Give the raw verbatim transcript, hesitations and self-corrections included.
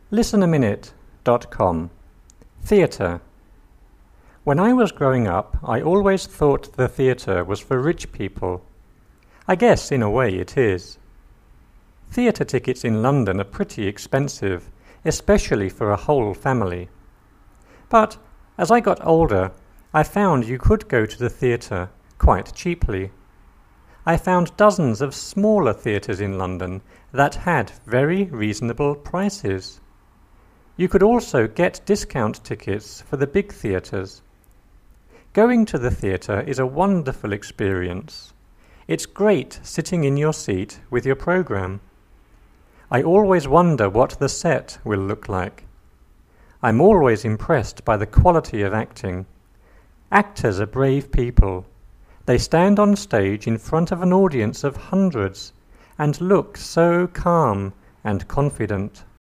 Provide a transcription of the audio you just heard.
listen a minute dot com. Theatre. When I was growing up, I always thought the theatre was for rich people. I guess, in a way, it is. Theatre tickets in London are pretty expensive, especially for a whole family. But as I got older, I found you could go to the theatre quite cheaply. I found dozens of smaller theatres in London that had very reasonable prices. You could also get discount tickets for the big theatres. Going to the theatre is a wonderful experience. It's great sitting in your seat with your programme. I always wonder what the set will look like. I'm always impressed by the quality of acting. Actors are brave people. They stand on stage in front of an audience of hundreds and look so calm and confident.